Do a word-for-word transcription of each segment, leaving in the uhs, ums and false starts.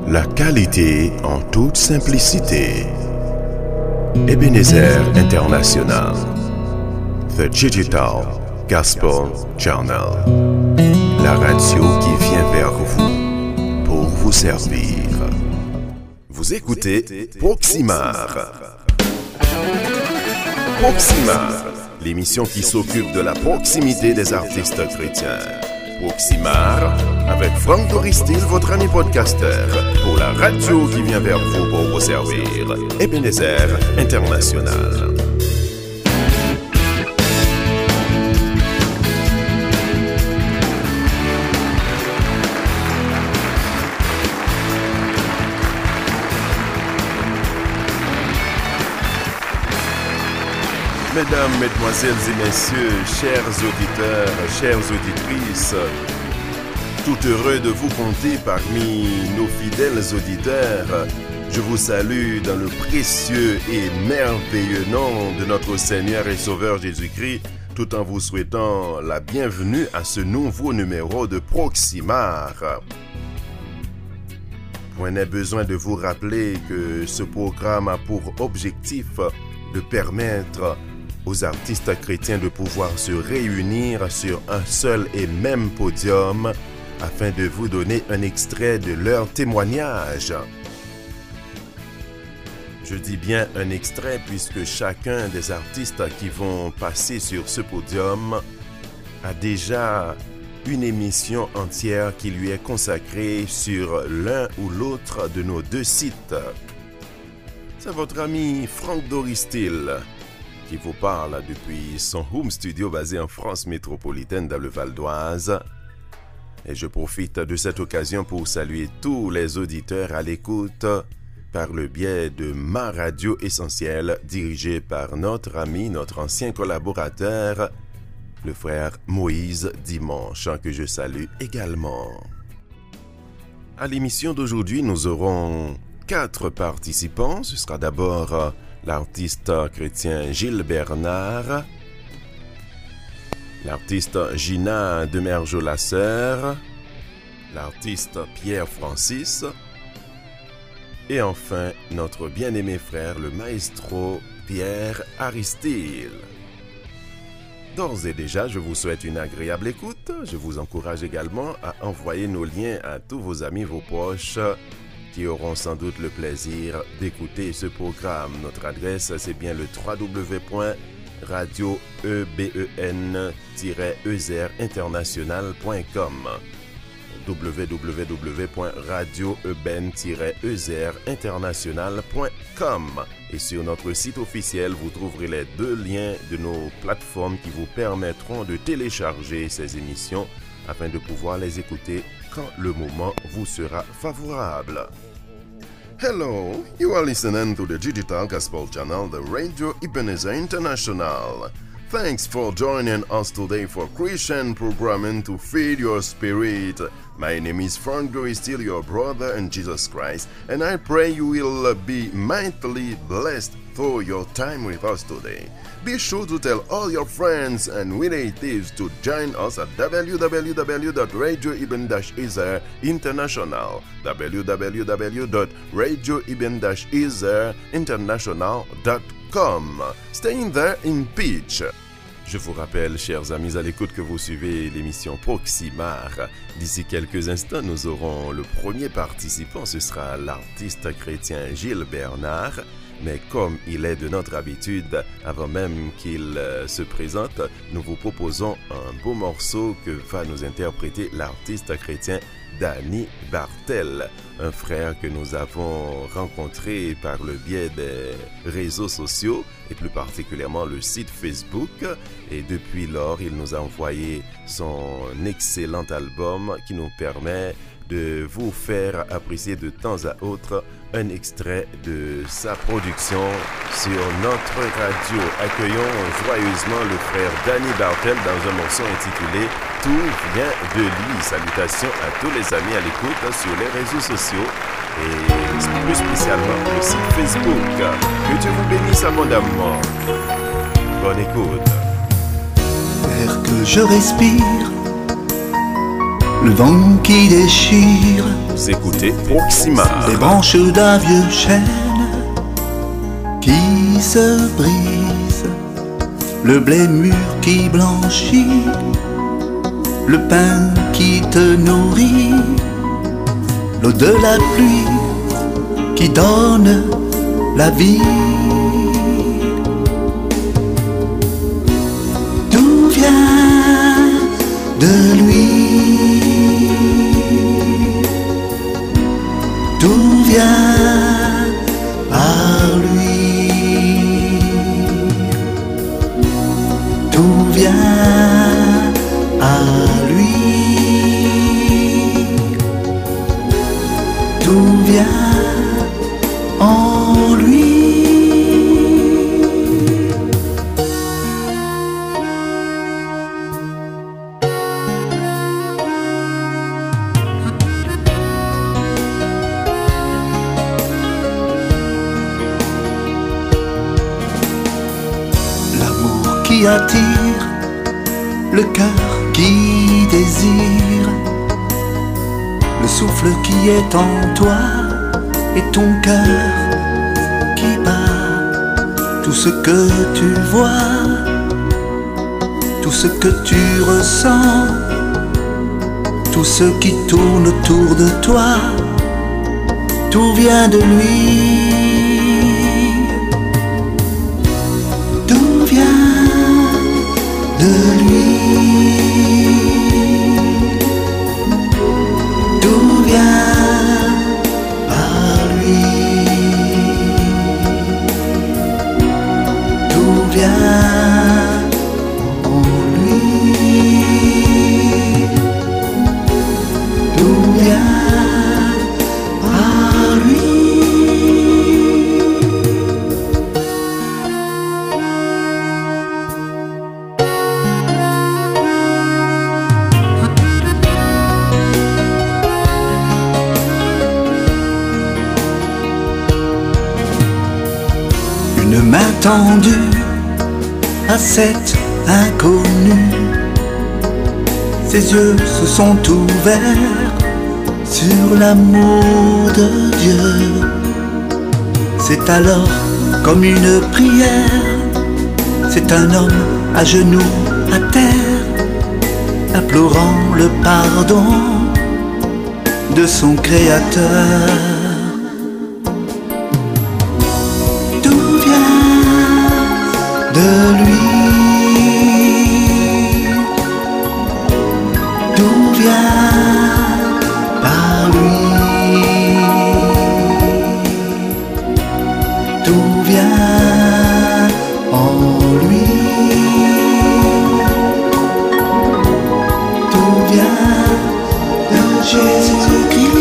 La qualité en toute simplicité. Ebenezer International. The Digital Gospel Channel. La radio qui vient vers vous pour vous servir. Vous écoutez Proximar. Proximar, l'émission qui s'occupe de la proximité des artistes chrétiens. Proximar, avec Franck Doristil, votre ami podcasteur, pour la radio qui vient vers vous pour vous servir. Ebenezer International. Mesdames, Mesdemoiselles et Messieurs, chers auditeurs, chères auditrices, tout heureux de vous compter parmi nos fidèles auditeurs, je vous salue dans le précieux et merveilleux nom de notre Seigneur et Sauveur Jésus-Christ, tout en vous souhaitant la bienvenue à ce nouveau numéro de Proximar. Point n'est besoin de vous rappeler que ce programme a pour objectif de permettre aux artistes chrétiens de pouvoir se réunir sur un seul et même podium afin de vous donner un extrait de leur témoignage. Je dis bien un extrait puisque chacun des artistes qui vont passer sur ce podium a déjà une émission entière qui lui est consacrée sur l'un ou l'autre de nos deux sites. C'est votre ami Franck Doristil qui vous parle depuis son home studio basé en France métropolitaine dans le Val d'Oise. Et je profite de cette occasion pour saluer tous les auditeurs à l'écoute par le biais de ma radio essentielle dirigée par notre ami, notre ancien collaborateur, le frère Moïse Dimanche, que je salue également. À l'émission d'aujourd'hui, nous aurons quatre participants. Ce sera d'abord l'artiste chrétien Gilles Bernard, l'artiste Gina Demergeau-Lasserre, l'artiste Pierre Francis et enfin notre bien-aimé frère, le maestro Pierre Aristide. D'ores et déjà, je vous souhaite une agréable écoute. Je vous encourage également à envoyer nos liens à tous vos amis, vos proches, qui auront sans doute le plaisir d'écouter ce programme. Notre adresse, c'est bien le w w w point radio eben tiret e z r international point com w w w point radio eben tiret e z r international point com. Et sur notre site officiel, vous trouverez les deux liens de nos plateformes qui vous permettront de télécharger ces émissions afin de pouvoir les écouter quand le moment vous sera favorable. Hello, you are listening to the Digital Gospel Channel, the Radio Ebenezer International. Thanks for joining us today for Christian programming to feed your spirit. My name is Frank Doristil, your brother in Jesus Christ, and I pray you will be mightily blessed through your time with us today. Be sure to tell all your friends and relatives to join us at w w w dot radio eben dash ezer international w w w dot radio eben dash ezer international dot com. Staying there in peace. Je vous rappelle, chers amis à l'écoute, que vous suivez l'émission Proximar. D'ici quelques instants, nous aurons le premier participant. Ce sera l'artiste chrétien Gilles Bernard. Mais comme il est de notre habitude, avant même qu'il euh, se présente, nous vous proposons un beau morceau que va nous interpréter l'artiste chrétien Danny Bartel, un frère que nous avons rencontré par le biais des réseaux sociaux et plus particulièrement le site Facebook. Et depuis lors, il nous a envoyé son excellent album qui nous permet de vous faire apprécier de temps à autre un extrait de sa production sur notre radio. Accueillons joyeusement le frère Danny Bartel dans un morceau intitulé « Tout vient de lui ». Salutations à tous les amis à l'écoute sur les réseaux sociaux et plus spécialement le site Facebook. Que Dieu vous bénisse abondamment. Bonne écoute. L'air que je respire, le vent qui déchire Vous écoutez Proxima. Les branches d'un vieux chêne qui se brise, le blé mûr qui blanchit, le pain qui te nourrit, l'eau de la pluie qui donne la vie. Tout vient de lui, tout vient par lui, tout vient à lui, tout vient en lui. L'amour qui attire, le cœur qui désire, le souffle qui est en toi et ton cœur qui bat. Tout ce que tu vois, tout ce que tu ressens, tout ce qui tourne autour de toi, tout vient de lui. Tout vient de lui, tout vient par lui, tout vient en lui, tout vient par lui. Une main tendue à cet inconnu, ses yeux se sont ouverts sur l'amour de Dieu. C'est alors comme une prière, c'est un homme à genoux à terre, implorant le pardon de son Créateur. De lui, tout vient par lui, tout vient en lui, tout vient de Jésus-Christ.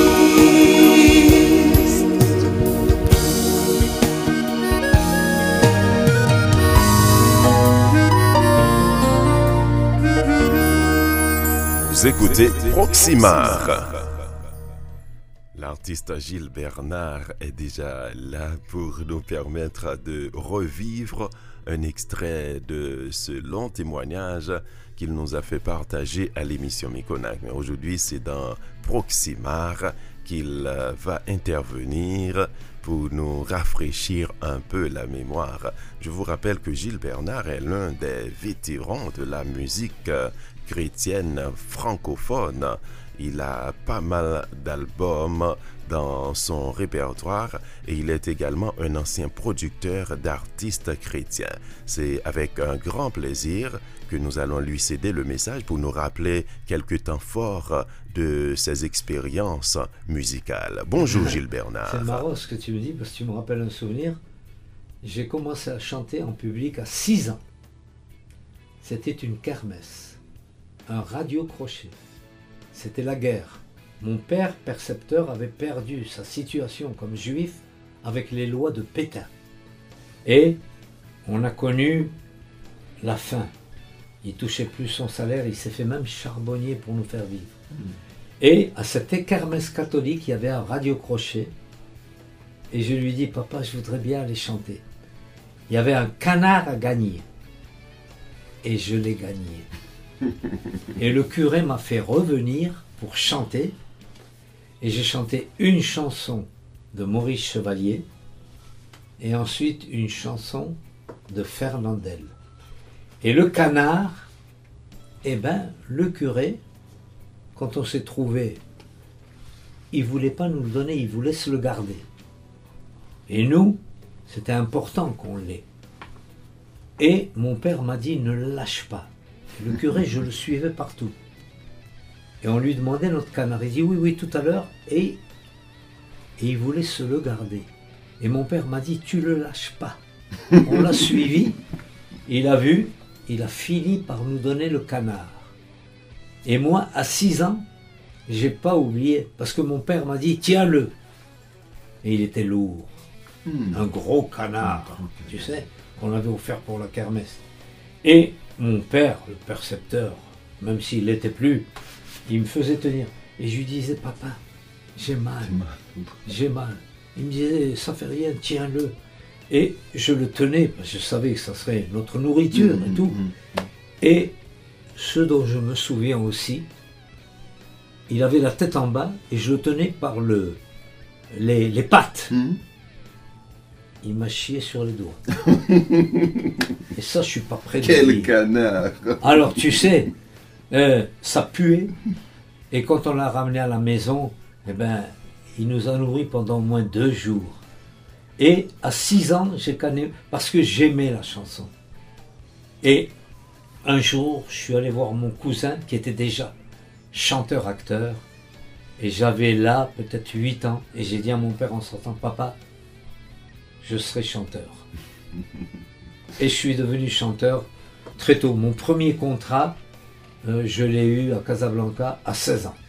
Vous écoutez Proximar. L'artiste Gilles Bernard est déjà là pour nous permettre de revivre un extrait de ce long témoignage qu'il nous a fait partager à l'émission Mikonak. Mais aujourd'hui, c'est dans Proximar qu'il va intervenir pour nous rafraîchir un peu la mémoire. Je vous rappelle que Gilles Bernard est l'un des vétérans de la musique chrétienne francophone. Il a pas mal d'albums dans son répertoire et il est également un ancien producteur d'artistes chrétiens. C'est avec un grand plaisir que nous allons lui céder le message pour nous rappeler quelques temps forts de ses expériences musicales. Bonjour Gilles Bernard. C'est marrant ce que tu me dis parce que tu me rappelles un souvenir. J'ai commencé à chanter en public à six ans. C'était une kermesse, un radio-crochet. C'était la guerre. Mon père, percepteur, avait perdu sa situation comme juif avec les lois de Pétain. Et on a connu la faim. Il touchait plus son salaire, il s'est fait même charbonnier pour nous faire vivre. Mmh. Et à cette kermesse catholique, il y avait un radio-crochet. Et je lui dis, papa, je voudrais bien aller chanter. Il y avait un canard à gagner. Et je l'ai gagné. Et le curé m'a fait revenir pour chanter. Et j'ai chanté une chanson de Maurice Chevalier et ensuite une chanson de Fernandel. Et le canard, eh ben, le curé, quand on s'est trouvé, il ne voulait pas nous le donner, il voulait se le garder. Et nous, c'était important qu'on l'ait. Et mon père m'a dit, ne le lâche pas. Et le curé, je le suivais partout. Et on lui demandait notre canard. Il dit, oui, oui, tout à l'heure. Et, et il voulait se le garder. Et mon père m'a dit, tu le lâches pas. On l'a suivi, il a vu, il a fini par nous donner le canard. Et moi, à six ans, j'ai pas oublié, parce que mon père m'a dit, tiens-le. Et il était lourd. Mmh. Un gros canard, mmh. tu sais, qu'on avait offert pour la kermesse. Et mon père, le percepteur, même s'il n'était plus, il me faisait tenir. Et je lui disais, papa, j'ai mal, j'ai mal. Il me disait, ça fait rien, tiens-le. Et je le tenais, parce que je savais que ça serait notre nourriture mmh, et tout. Mmh, mmh. Et ce dont je me souviens aussi, il avait la tête en bas et je le tenais par le, les, les pattes. Mmh. Il m'a chié sur les doigts. Et ça, je suis pas prêt de Quel dire. canard! Alors, tu sais, euh, ça puait. Et quand on l'a ramené à la maison, eh ben, il nous a nourris pendant au moins deux jours. Et à six ans, j'ai canné parce que j'aimais la chanson. Et un jour, je suis allé voir mon cousin qui était déjà chanteur-acteur. Et j'avais là peut-être huit ans. Et j'ai dit à mon père en sortant, papa, je serai chanteur. Et je suis devenu chanteur très tôt. Mon premier contrat, euh, je l'ai eu à Casablanca à seize ans.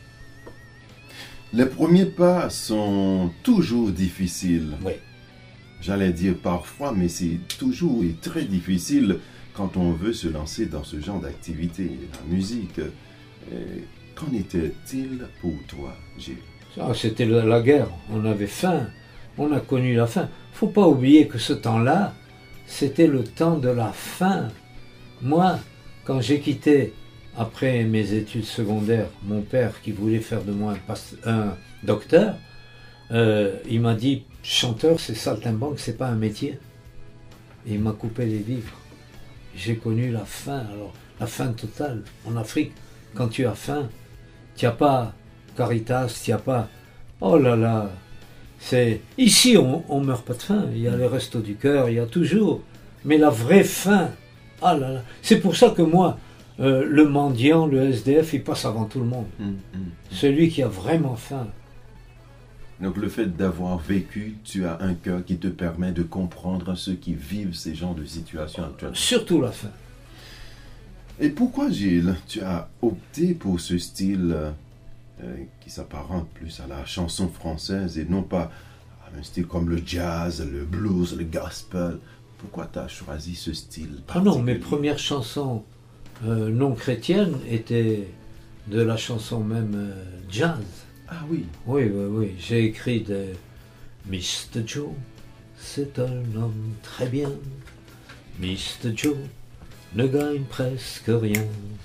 Les premiers pas sont toujours difficiles. Oui. J'allais dire parfois, mais c'est toujours et très difficile quand on veut se lancer dans ce genre d'activité, la musique. Et qu'en était-il pour toi, Gilles? Ah, c'était la, la guerre. On avait faim. On a connu la faim. Faut pas oublier que ce temps-là, c'était le temps de la faim. Moi, quand j'ai quitté, après mes études secondaires, mon père qui voulait faire de moi un, passe, un docteur, euh, il m'a dit, chanteur, c'est saltimbanque, c'est pas un métier. Et il m'a coupé les vivres. J'ai connu la faim, alors la faim totale. En Afrique, quand tu as faim, tu n'as pas Caritas, tu n'as pas... Oh là là, c'est... Ici, on ne meurt pas de faim. Il y a les restos du cœur, il y a toujours. Mais la vraie faim, ah là là. C'est pour ça que moi, euh, le mendiant, le S D F, il passe avant tout le monde. Mmh, mmh. Celui qui a vraiment faim. Donc le fait d'avoir vécu, tu as un cœur qui te permet de comprendre ceux qui vivent ces genres de situations actuelles. Surtout la faim. Et pourquoi, Gilles, tu as opté pour ce style euh, qui s'apparente plus à la chanson française et non pas à un style comme le jazz, le blues, le gospel? Pourquoi tu as choisi ce style particulier? Ah non, mes premières chansons euh, non chrétiennes étaient de la chanson même euh, jazz. Ah oui. Oui, oui, oui. J'ai écrit de mister Joe, c'est un homme très bien. mister Joe ne gagne presque rien.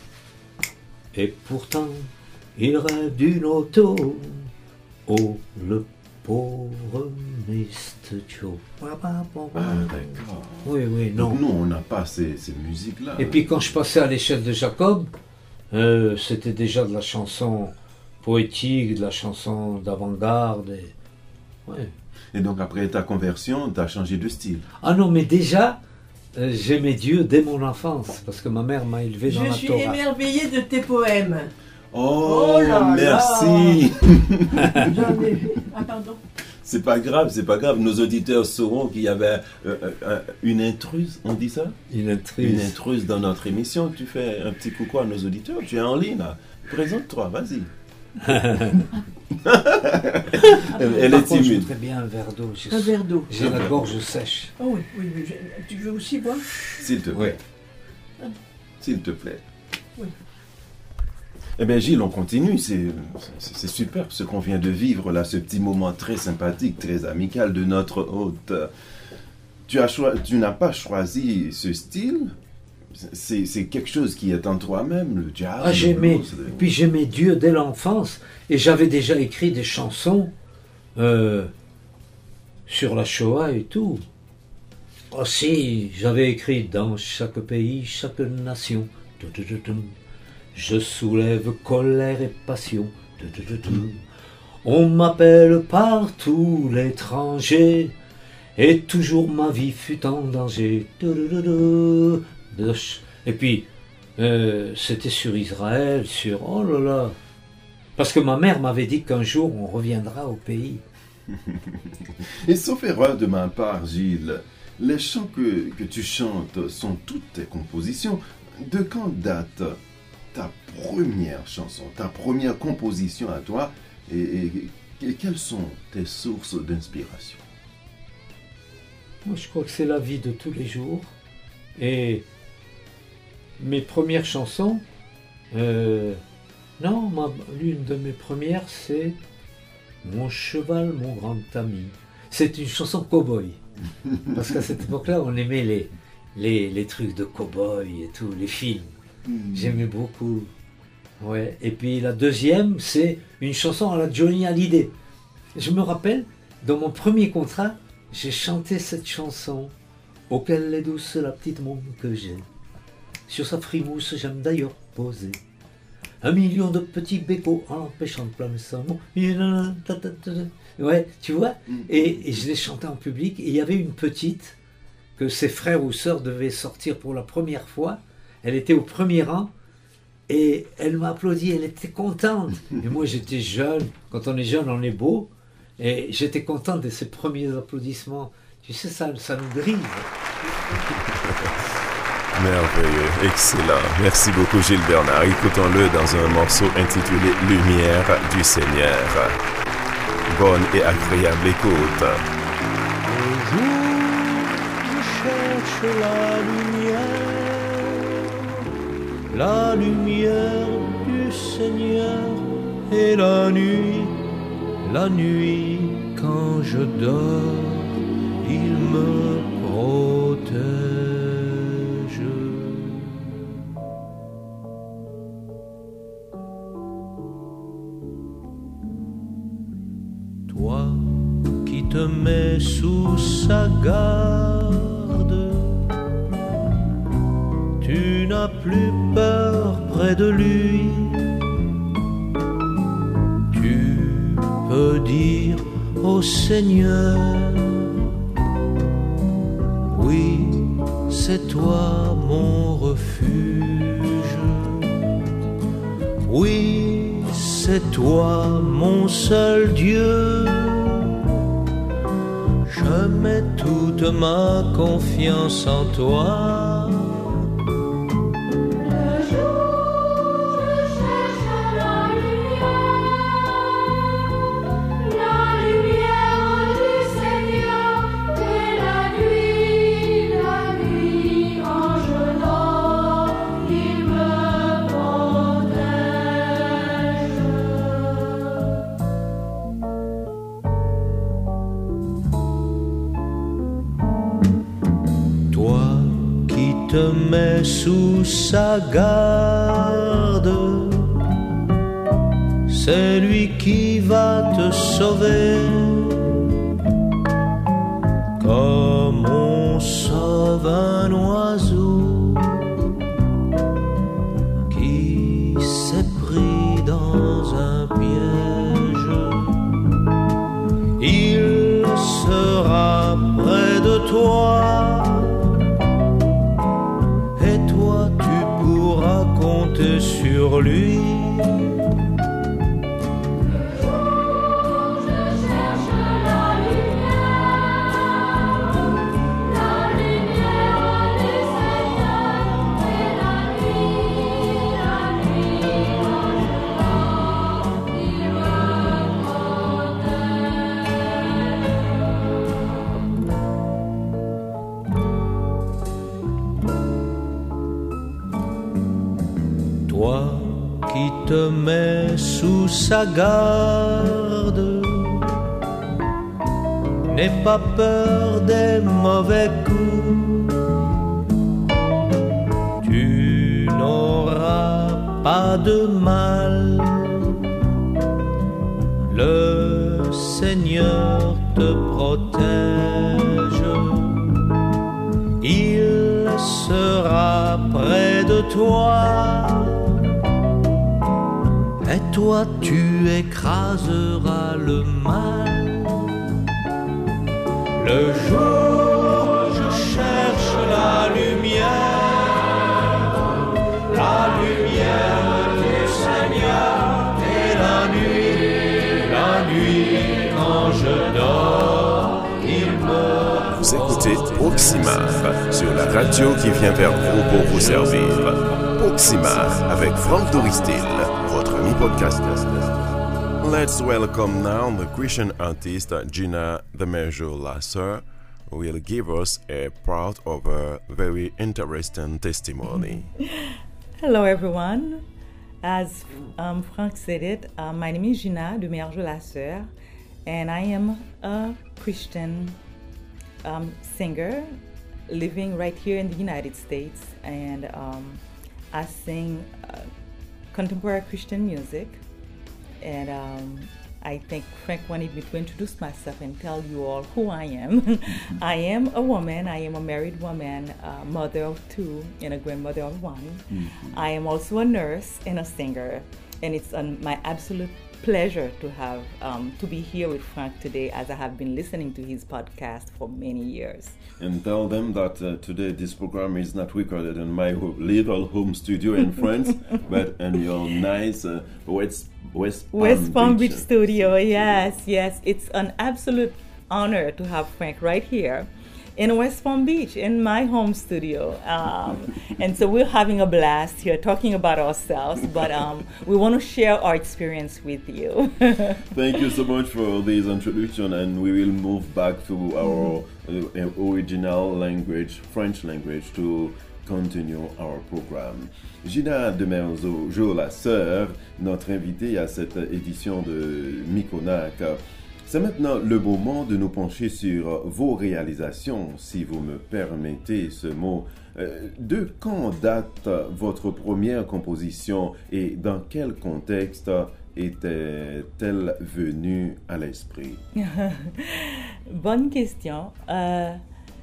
Et pourtant, il rêve d'une auto. Oh, le pauvre mister Joe. Ah, d'accord. Oui, oui, non. Donc nous, on n'a pas ces, ces musiques-là. Et puis quand je passais à l'échelle de Jacob, euh, c'était déjà de la chanson poétique, de la chanson d'avant-garde. Et... Ouais. et donc après ta conversion, tu as changé de style? Ah non, mais déjà, euh, j'aimais Dieu dès mon enfance, parce que ma mère m'a élevé dans Je la suis Torah. émerveillée de tes poèmes. Oh, Oh là merci. J'en ai... Ah pardon. C'est pas grave, c'est pas grave. Nos auditeurs sauront qu'il y avait euh, euh, une intruse, on dit ça? Une intruse. Une intruse dans notre émission. Tu fais un petit coucou à nos auditeurs. Tu es en ligne là. Présente-toi, vas-y. elle elle Par est contre, je timide. voudrais bien un verre d'eau. J'ai, Un verre d'eau. j'ai la gorge sèche. Oh oui, oui, oui. je- Tu veux aussi boire? S'il te plaît. Oui. S'il te plaît. Oui. Eh bien, Gilles, on continue. C'est, c'est, c'est super ce qu'on vient de vivre là, ce petit moment très sympathique, très amical de notre hôte. Tu, as choi- tu n'as pas choisi ce style c'est, c'est quelque chose qui est en toi-même, le jazz. Ah, le j'aimais. blues, le- Puis j'aimais Dieu dès l'enfance. Et j'avais déjà écrit des chansons euh, sur la Shoah et tout. Aussi, j'avais écrit dans chaque pays, chaque nation. Tou, tou, tou, tou. Je soulève colère et passion. Tou, tou, tou, tou. On m'appelle partout l'étranger. Et toujours ma vie fut en danger. Tou, tou, tou, tou. Et puis, euh, c'était sur Israël, sur... Oh là là. Parce que ma mère m'avait dit qu'un jour on reviendra au pays. Et sauf erreur de ma part, Gilles, les chants que, que tu chantes sont toutes tes compositions. De quand date ta première chanson, ta première composition à toi, et, et- et quelles sont tes sources d'inspiration? Moi, je crois que c'est la vie de tous les jours. Et mes premières chansons, euh, non, ma- l'une de mes premières, c'est Mon cheval, mon grand ami. C'est une chanson cow-boy. Parce qu'à cette époque-là, on aimait les, les, les trucs de cow-boy et tout, les films. J'aimais beaucoup. Ouais. Et puis la deuxième, c'est une chanson à la Johnny Hallyday. Je me rappelle, dans mon premier contrat, j'ai chanté cette chanson. Oh, qu'elle est douce la petite môme que j'ai. Sur sa frimousse, j'aime d'ailleurs poser. Un million de petits bécots en l'empêchant de planer son mot. Ouais, tu vois. Et, et je l'ai chanté en public. Et il y avait une petite que ses frères ou sœurs devaient sortir pour la première fois. Elle était au premier rang. Et elle m'a applaudi, elle était contente. Et moi j'étais jeune, quand on est jeune on est beau. Et j'étais content de ces premiers applaudissements. Tu sais, ça, ça nous drive. Merveilleux, excellent. Merci beaucoup Gilles Bernard. Écoutons-le dans un morceau intitulé Lumière du Seigneur. Bonne et agréable écoute. Le jour, je cherche la lumière, la lumière du Seigneur, et la nuit, la nuit, quand je dors, il me protège. Toi qui te mets sous sa garde, tu n'as plus peur près de lui. Tu peux dire au Seigneur, oui, c'est toi mon refuge. Oui, c'est toi mon seul Dieu. Je mets toute ma confiance en toi. Le jour, je cherche la lumière, la lumière du Seigneur, et la nuit, la nuit, quand je dors, il me protège. Toi qui te mets sous sa garde, c'est lui qui va te sauver. Comme on sauve un oiseau qui s'est pris dans un piège, il sera près de toi. Et toi tu pourras compter sur lui. Je cherche la lumière, la lumière du Seigneur, et la nuit, la nuit, quand je dors, il me protège. Toi qui te mets sous sa garde, n'aie pas peur des mauvais coups. Tu pas de mal. Le Seigneur te protège, il sera près de toi, et toi tu écraseras le mal. Le jour je cherche la lumière, la lumière du Seigneur, et la nuit, la nuit quand je dors, il me... Vous écoutez Proximar sur la radio qui vient vers vous pour vous servir. Proximar avec Franck Doristil, votre ami podcaster. Let's welcome now the Christian artist Gina Demerjol-Lasser, who will give us a part of her very interesting testimony. Hello, everyone. As um, Frank said it, uh, my name is Gina Demerjol-Lasser, and I am a Christian um, singer living right here in the United States, and um, I sing uh, contemporary Christian music. And um, I think Frank wanted me to introduce myself and tell you all who I am. I am a woman. I am a married woman, a mother of two, and a grandmother of one. Mm-hmm. I am also a nurse and a singer, and it's um, my absolute pleasure to have um, to be here with Frank today, as I have been listening to his podcast for many years. And tell them that uh, today this program is not recorded in my ho- little home studio in France, but in your nice uh, West West Palm, West Palm Beach. Beach studio. Yes, yes, it's an absolute honor to have Frank right here in West Palm Beach, in my home studio. Um, and so we're having a blast here talking about ourselves, but um, we want to share our experience with you. Thank you so much for this introduction, and we will move back to our uh, original language, French language, to continue our program. Gina Demerjol-Lasser, notre invitée à cette édition de Mikonak. C'est maintenant le moment de nous pencher sur vos réalisations, si vous me permettez ce mot. Euh, de quand date votre première composition et dans quel contexte était-elle venue à l'esprit? Bonne question. Euh,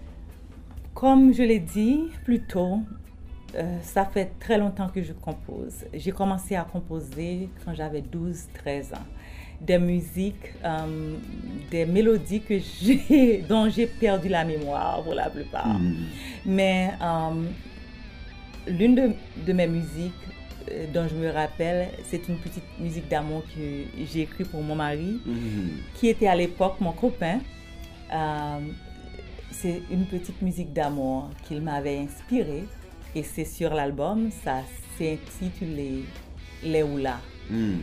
comme je l'ai dit plus tôt, euh, ça fait très longtemps que je compose. J'ai commencé à composer quand j'avais douze treize ans. Des musiques, euh, des mélodies que j'ai, dont j'ai perdu la mémoire pour la plupart. Mm. Mais euh, l'une de, de mes musiques euh, dont je me rappelle, c'est une petite musique d'amour que j'ai écrite pour mon mari, mm. qui était à l'époque mon copain. Euh, c'est une petite musique d'amour qu'il m'avait inspirée, et c'est sur l'album, ça s'intitule Les Oula. Hmm.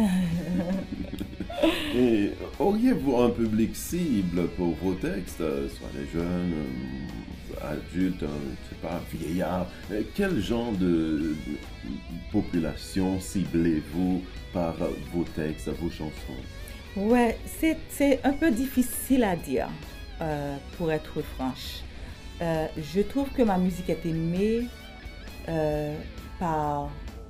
Et auriez-vous un public cible pour vos textes, soit les jeunes, adultes, je ne sais pas, vieillards? Quel genre de population ciblez-vous par vos textes, vos chansons? Ouais, c'est, c'est un peu difficile à dire, euh, pour être franche. Euh, je trouve que ma musique est aimée euh, par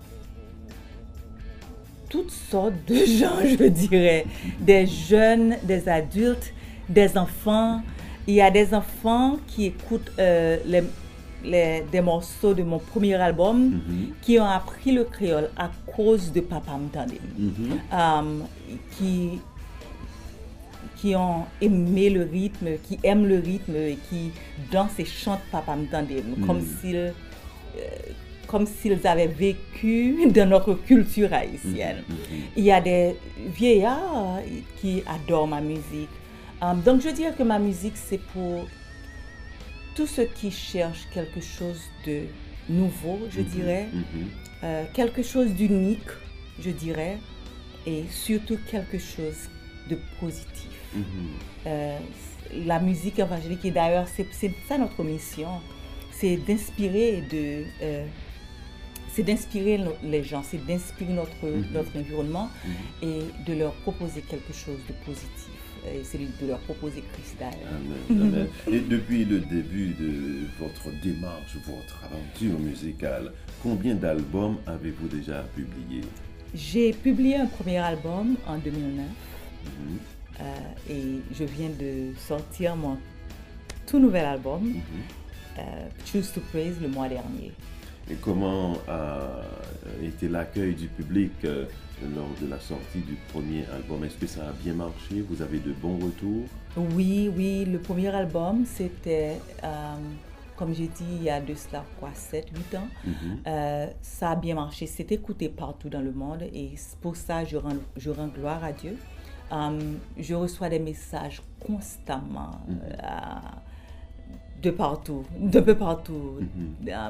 toutes sortes de gens, je dirais, des jeunes, des adultes, des enfants. Il y a des enfants qui écoutent euh, les, les, des morceaux de mon premier album, mm-hmm. qui ont appris le créole à cause de Papa M'Tendé, mm-hmm. um, qui, qui ont aimé le rythme, qui aiment le rythme et qui dansent et chantent Papa M'Tendé, mm-hmm. comme s'ils... Euh, comme s'ils avaient vécu dans notre culture haïtienne. Mm-hmm. Il y a des vieillards qui adorent ma musique. Um, donc je dirais que ma musique, c'est pour tous ceux qui cherchent quelque chose de nouveau, je mm-hmm. dirais, mm-hmm. Euh, quelque chose d'unique, je dirais, et surtout quelque chose de positif. Mm-hmm. Euh, la musique évangélique, et d'ailleurs, c'est, c'est ça notre mission, c'est d'inspirer de... Euh, c'est d'inspirer les gens, c'est d'inspirer notre, mm-hmm. notre environnement, mm-hmm. et de leur proposer quelque chose de positif. et c'est de leur proposer Christ d'ailleurs. Amen, amen. Et depuis le début de votre démarche, votre aventure musicale, combien d'albums avez-vous déjà publiés? J'ai publié un premier album en deux mille neuf Mhm, euh, et je viens de sortir mon tout nouvel album, mhm. euh, Choose to Praise, le mois dernier. Et comment a été l'accueil du public euh, lors de la sortie du premier album? Est-ce que ça a bien marché? Vous avez de bons retours? Oui, oui, le premier album, c'était, euh, comme j'ai dit, il y a de cela, quoi, sept, huit ans. Mhm. Euh, ça a bien marché, c'est écouté partout dans le monde et pour ça, je rends, je rends gloire à Dieu. Euh, je reçois des messages constamment Mhm. euh, de partout, de peu partout, Mhm. euh,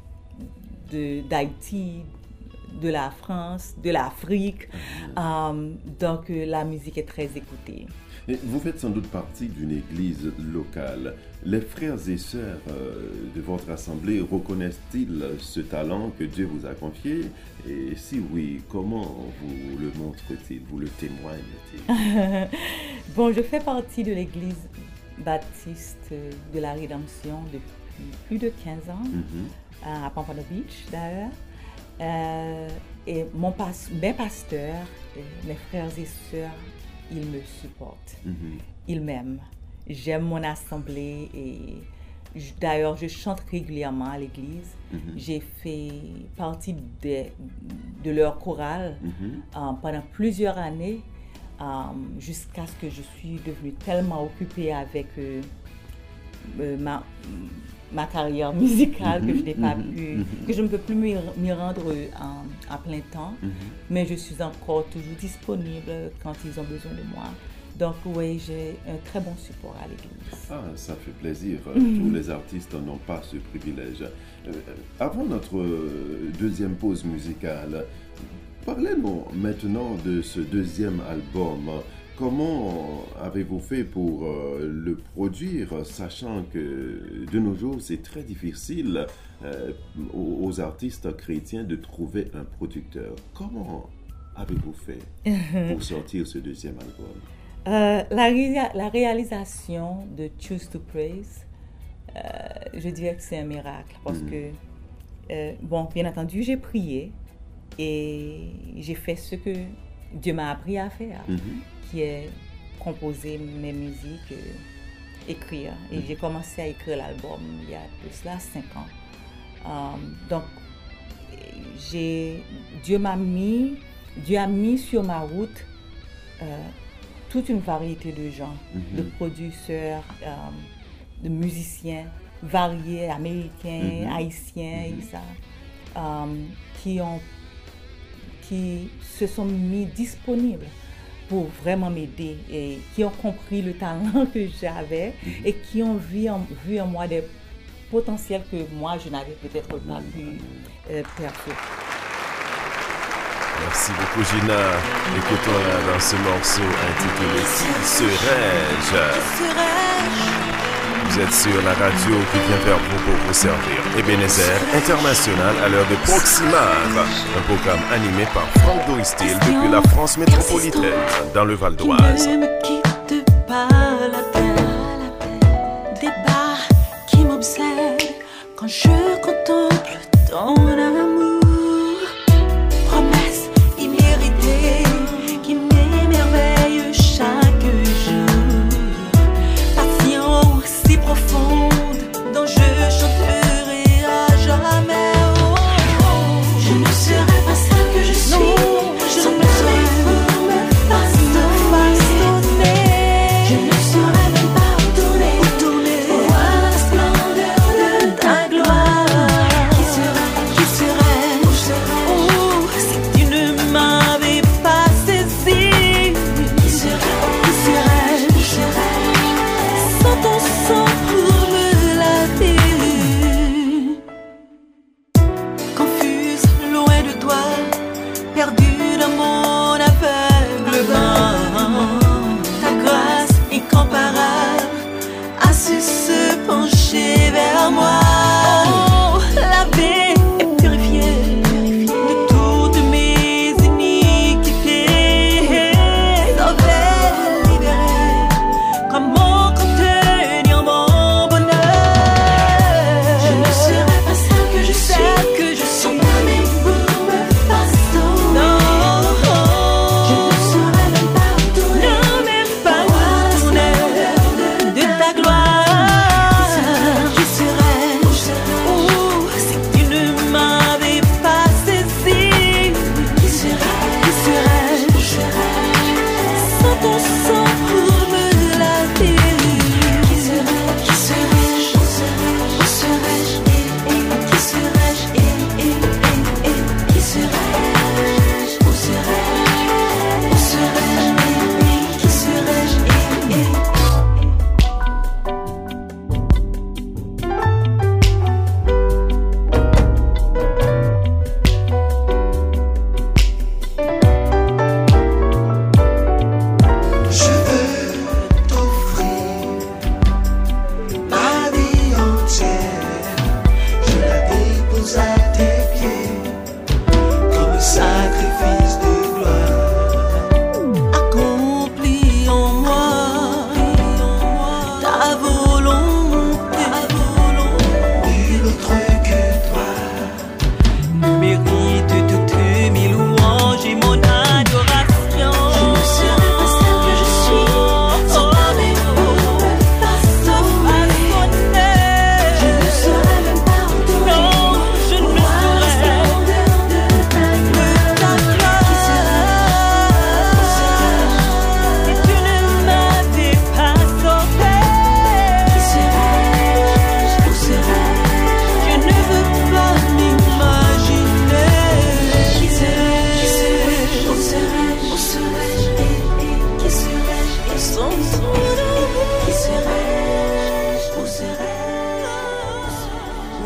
de- d'Haïti, de la France, de l'Afrique. Euh, donc euh, la musique est très écoutée. Et vous faites sans doute partie d'une église locale. Les frères et sœurs euh, de votre assemblée reconnaissent-ils ce talent que Dieu vous a confié? Et si oui, comment vous le montrent-ils? Vous le témoignent-ils? Bon, je fais partie de l'église baptiste de la Rédemption depuis plus de quinze ans, Mhm. à Pompano Beach d'ailleurs. Euh, et mon pas- mes pasteurs, et mes frères et sœurs, ils me supportent, Mhm. ils m'aiment. J'aime mon assemblée et je- d'ailleurs je chante régulièrement à l'église. Mhm. J'ai fait partie des- de leur chorale Mhm. euh, pendant plusieurs années euh, jusqu'à ce que je suis devenue tellement occupée avec euh, euh, ma, ma carrière musicale que je n'ai pas Mhm. pu, Mhm. que je ne peux plus m'y m'y rendre euh, en- à plein temps, Mhm. mais je suis encore toujours disponible quand ils ont besoin de moi. Donc oui, j'ai un très bon support à l'église. Ah, ça fait plaisir. Tous les artistes n'ont pas ce privilège. Euh, avant notre euh, deuxième pause musicale, parlez-nous maintenant de ce deuxième album. Comment avez-vous fait pour euh, le produire, sachant que de nos jours, c'est très difficile euh, aux, aux artistes chrétiens de trouver un producteur? Comment avez-vous fait pour sortir ce deuxième album? Euh, la, réa- la réalisation de Choose to Praise, euh, je dirais que c'est un miracle parce Mhm. que, euh, bon, bien entendu, j'ai prié et j'ai fait ce que Dieu m'a appris à faire, Mhm. qui est composer mes musiques, euh, écrire. Et Mhm. j'ai commencé à écrire l'album il y a de cela cinq ans. Euh, donc, j'ai, Dieu m'a mis, Dieu a mis sur ma route euh, toute une variété de gens, Mhm. de producteurs, euh, de musiciens variés, américains, Mhm. haïtiens Mhm. et ça, euh, qui ont, qui se sont mis disponibles pour vraiment m'aider et qui ont compris le talent que j'avais Mhm. et qui ont vu en, vu en moi des potentiels que moi je n'avais peut-être pas pu euh, percevoir. Merci beaucoup, Gina. Écoutons-la dans ce morceau intitulé Qui serais-je? Vous êtes sur la radio qui vient vers vous pour vous servir. Ebenezer International à l'heure de Proximar, un programme animé par Franck Doristil depuis la France métropolitaine, dans le Val d'Oise. Qui ne me quitte pas la tête, des barres qui m'obsèdent quand je contemple ton amour. Promesse imméritée qui m'émerveille chaque jour. Passion si profonde dont je chanterai à jamais. Oh, oh, oh. Je ne serai pas celle que je suis. Non, je sans besoin pour me façonner. Je ne saurais même pas où tourner, où tourner. Voir la splendeur de ta gloire. Qui serais-je?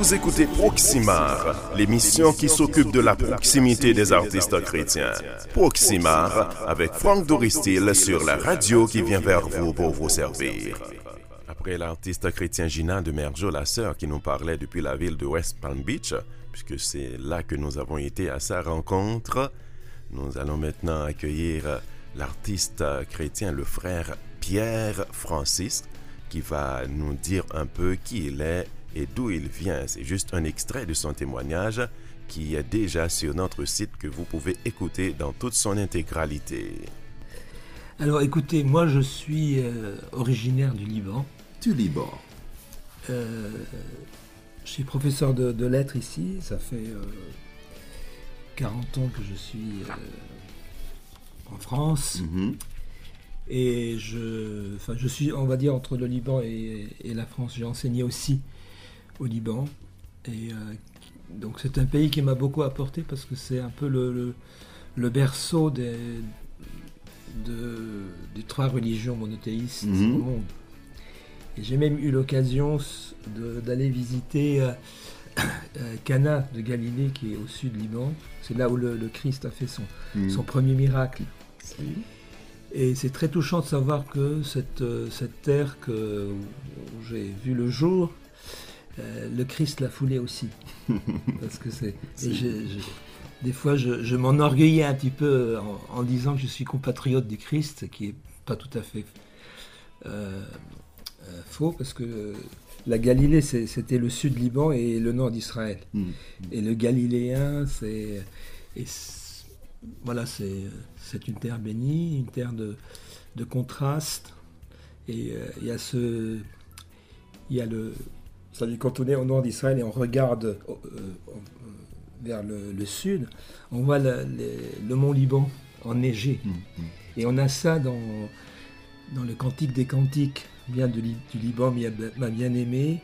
Vous écoutez Proximar, l'émission qui s'occupe de la proximité des artistes chrétiens. Proximar, avec Franck Doristil sur la radio qui vient vers vous pour vous servir. Après l'artiste chrétien Gina de Merjo, la sœur qui nous parlait depuis la ville de West Palm Beach, puisque c'est là que nous avons été à sa rencontre, nous allons maintenant accueillir l'artiste chrétien, le frère Pierre Francis, qui va nous dire un peu qui il est et d'où il vient. C'est juste un extrait de son témoignage qui est déjà sur notre site que vous pouvez écouter dans toute son intégralité. Alors écoutez, moi je suis euh, originaire du Liban. Du Liban. Euh, je suis professeur de, de lettres ici, ça fait euh, quarante ans que je suis euh, en France. Mm-hmm. Et je, enfin, je suis, on va dire, entre le Liban et, et la France. J'ai enseigné aussi au Liban. Et euh, donc c'est un pays qui m'a beaucoup apporté parce que c'est un peu le, le, le berceau des, de, des trois religions monothéistes Mm-hmm. au monde. Et j'ai même eu l'occasion de, d'aller visiter euh, euh, Cana de Galilée, qui est au sud du Liban. C'est là où le, le Christ a fait son, Mm. son premier miracle. Oui. Et c'est très touchant de savoir que cette, euh, cette terre que, où j'ai vu le jour, euh, le Christ l'a foulée aussi. Parce que c'est... et j'ai- j'ai- des fois, je, je m'enorgueillais un petit peu en, en disant que je suis compatriote du Christ, ce qui n'est pas tout à fait euh, euh, faux, parce que la Galilée, c'est- c'était le sud Liban et le nord d'Israël. Mm. Et le Galiléen, c'est... et c'est- voilà, c'est, c'est une terre bénie, une terre de, de contraste. Et euh, il y a ce... Il y a le... Ça dit, quand on est au nord d'Israël et on regarde euh, euh, vers le, le sud, on voit le, le- le mont Liban enneigé. Mm. Mm. Et on a ça dans, dans le Cantique des Cantiques, bien du, Li- du Liban, m'a m'a bien aimé.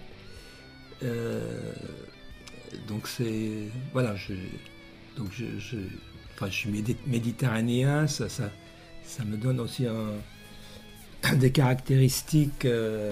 Euh, donc c'est... Voilà, je, donc je, je, enfin, je suis médi- méditerranéen, ça, ça, ça me donne aussi un, des caractéristiques, euh,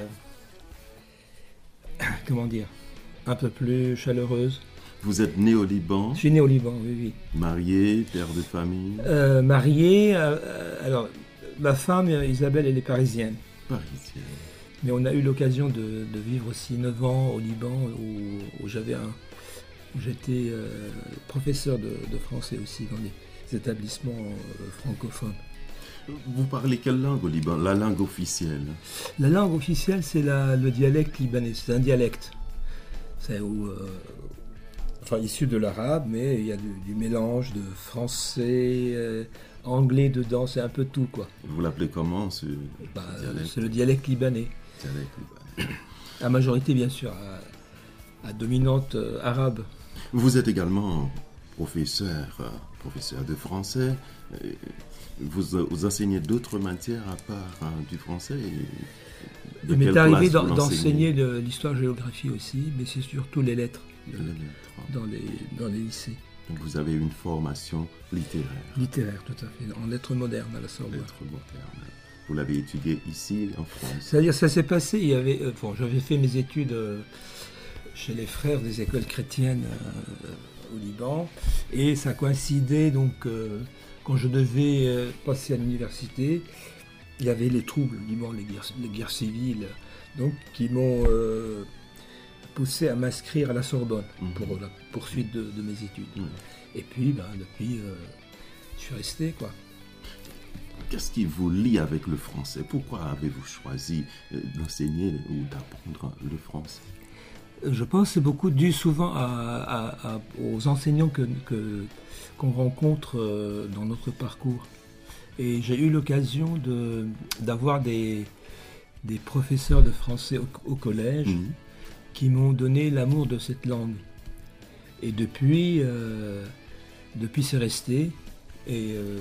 comment dire, un peu plus chaleureuses. Vous êtes né au Liban, Je suis né au Liban, oui, oui. marié, père de famille, Euh, marié, euh, euh, alors, ma femme, euh, Isabelle, elle est parisienne. parisien. Mais on a eu l'occasion de, de vivre aussi neuf ans au Liban, où, où j'avais un, où j'étais euh, professeur de, de français aussi dans les établissements euh, francophones. Vous parlez quelle langue au Liban? La langue officielle. La langue officielle, c'est la- le dialecte libanais. C'est un dialecte. C'est où, euh, enfin, issu de l'arabe, mais il y a du, du mélange de français, euh, anglais dedans. C'est un peu tout, quoi. Vous l'appelez comment ce Bah, dialecte? c'est le dialecte libanais. Dialecte libanais. La majorité, bien sûr, à, à dominante euh, arabe. Vous êtes également professeur, euh, professeur de français. Euh, Vous, euh, vous enseignez d'autres matières à part hein, du français et de Il m'est quelle arrivé classe d'en- vous d'enseigner l'enseignez? le- l'histoire-géographie aussi, mais c'est surtout les lettres Les lettres. dans les, dans les lycées. Donc vous avez une formation littéraire, Littéraires, tout à fait, en lettres modernes à la Sorbonne. lettres modernes. Vous l'avez étudié ici en France. C'est-à-dire, ça s'est passé, il y avait, euh, bon, j'avais fait mes études euh, chez les frères des écoles chrétiennes euh, au Liban, et ça coïncidait donc, euh, quand je devais euh, passer à l'université, il y avait les troubles au Liban, les guerres, les guerres civiles, donc, qui m'ont euh, poussé à m'inscrire à la Sorbonne Mhm. pour la poursuite de, de mes études. Mhm. Et puis, ben, depuis, euh, je suis resté, quoi. Qu'est-ce qui vous lie avec le français? Pourquoi avez-vous choisi euh, d'enseigner ou d'apprendre le français? Je pense que c'est beaucoup dû souvent à, à- à- aux enseignants que, que- qu'on rencontre euh, dans notre parcours. Et j'ai eu l'occasion de, d'avoir des, des professeurs de français au, au collège Mhm. qui m'ont donné l'amour de cette langue. Et depuis, euh, depuis c'est resté. Et euh,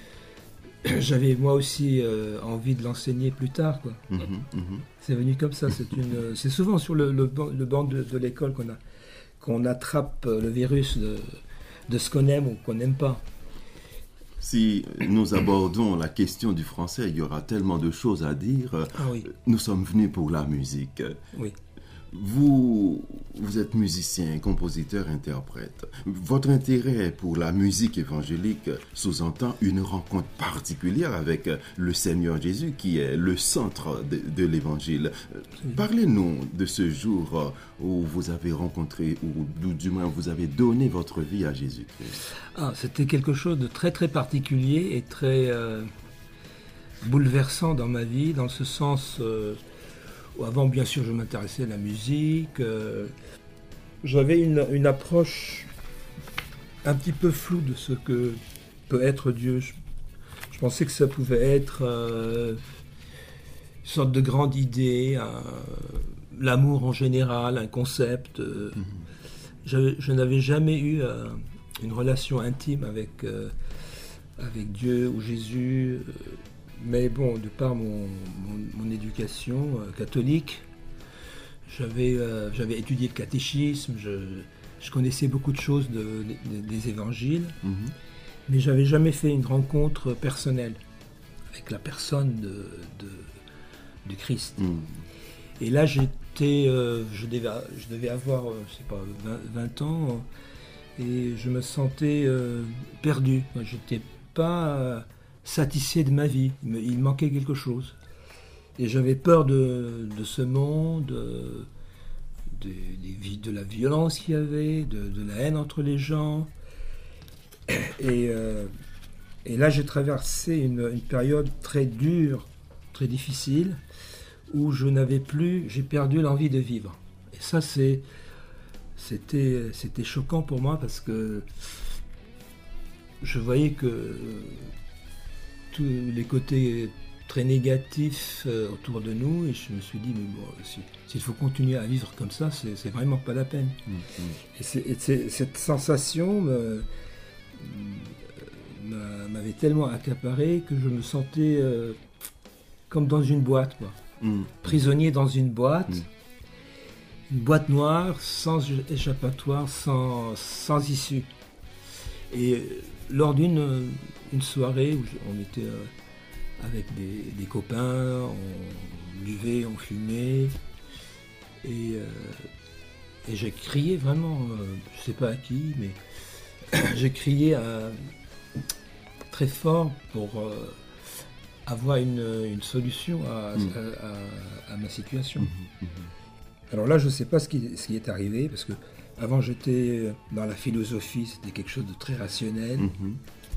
j'avais moi aussi euh, envie de l'enseigner plus tard, quoi. Mhm, mhm. C'est venu comme ça. C'est une, c'est souvent sur le, le banc, le banc de, de l'école qu'on a, qu'on attrape le virus de, de ce qu'on aime ou qu'on n'aime pas. Si nous abordons la question du français, il y aura tellement de choses à dire. Ah oui, Nous sommes venus pour la musique. oui. Vous, vous êtes musicien, compositeur, interprète. Votre intérêt pour la musique évangélique sous-entend une rencontre particulière avec le Seigneur Jésus qui est le centre de, de l'évangile. Parlez-nous de ce jour où vous avez rencontré, ou du, du moins vous avez donné votre vie à Jésus-Christ. Ah, c'était quelque chose de très très particulier et très euh, bouleversant dans ma vie, dans ce sens... Euh, Avant, bien sûr, je m'intéressais à la musique. Euh, j'avais une, une approche un petit peu floue de ce que peut être Dieu. Je, je pensais que ça pouvait être euh, une sorte de grande idée, un, l'amour en général, un concept. Euh, mm-hmm. je, je n'avais jamais eu euh, une relation intime avec, euh, avec Dieu ou Jésus. Euh, Mais bon, de par mon, mon, mon éducation euh, catholique, j'avais, euh, j'avais étudié le catéchisme, je, je connaissais beaucoup de choses de, de, des évangiles, mm-hmm. mais j'avais jamais fait une rencontre personnelle avec la personne de, de, de Christ. Mm. Et là, j'étais, euh, je, devais, je devais avoir, euh, je sais pas, vingt, vingt ans, et je me sentais euh, perdu. Moi, j'étais pas... Euh, satisfait de ma vie, il, me, il manquait quelque chose. Et j'avais peur de, de ce monde, de, de, de, de la violence qu'il y avait, de, de la haine entre les gens. Et, euh, et là, j'ai traversé une, une période très dure, très difficile, où je n'avais plus, j'ai perdu l'envie de vivre. Et ça, c'est, c'était, c'était choquant pour moi parce que je voyais que tous les côtés très négatifs euh, autour de nous, et je me suis dit, mais bon, si, s'il faut continuer à vivre comme ça, c'est, c'est vraiment pas la peine. Mmh, mmh. Et, c'est, et c'est, cette sensation me, m'a, m'avait tellement accaparé que je me sentais euh, comme dans une boîte, quoi. Mmh. Prisonnier dans une boîte, mmh. une boîte noire, sans échappatoire, sans, sans issue. Et lors d'une une soirée où on était euh, avec des, des copains, on buvait, on fumait, et, euh, et j'ai crié vraiment, euh, je ne sais pas à qui, mais j'ai crié à, très fort pour euh, avoir une, une solution à, mmh. à, à, à ma situation. Mmh. Mmh. Alors là, je ne sais pas ce qui, ce qui est arrivé, parce que avant j'étais dans la philosophie, c'était quelque chose de très rationnel. Mmh.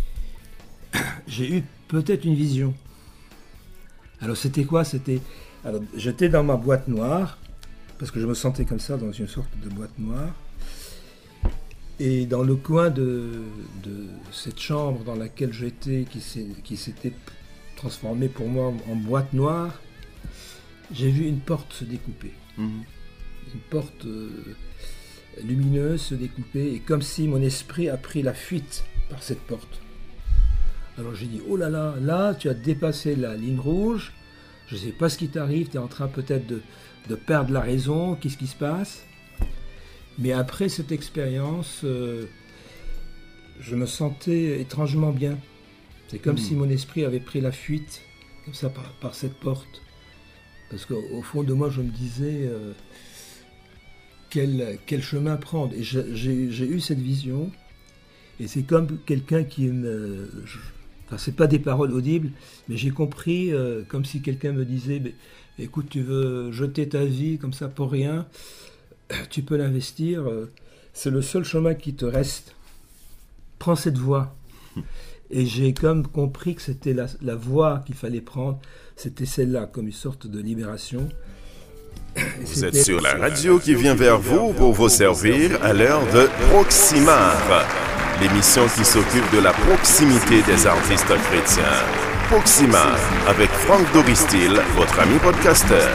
J'ai eu peut-être une vision. Alors c'était quoi? C'était, alors, j'étais dans ma boîte noire, parce que je me sentais comme ça, dans une sorte de boîte noire. Et dans le coin de, de cette chambre dans laquelle j'étais, qui, s'est, qui s'était transformée pour moi en boîte noire, j'ai vu une porte se découper. Mmh. Une porte euh, lumineuse se découper, et comme si mon esprit a pris la fuite par cette porte. Alors j'ai dit, oh là là, là tu as dépassé la ligne rouge, je ne sais pas ce qui t'arrive, tu es en train peut-être de, de perdre la raison, qu'est-ce qui se passe? Mais après cette expérience, euh, je me sentais étrangement bien. C'est comme mmh. si mon esprit avait pris la fuite, comme ça, par, par cette porte. Parce qu'au fond de moi, je me disais, euh, quel, quel chemin prendre? Et j'ai, j'ai, j'ai eu cette vision, et c'est comme quelqu'un qui me... Je, Enfin, c'est pas des paroles audibles, mais j'ai compris, euh, comme si quelqu'un me disait, écoute, tu veux jeter ta vie comme ça pour rien, tu peux l'investir, euh, c'est le seul chemin qui te reste. Prends cette voie. Et j'ai comme compris que c'était la, la voie qu'il fallait prendre, c'était celle-là, comme une sorte de libération. Vous êtes sur la radio qui vient vers vous pour vous servir à l'heure de Proximar, l'émission qui s'occupe de la proximité des artistes chrétiens. Proximar, avec Franck Doristil, votre ami podcasteur.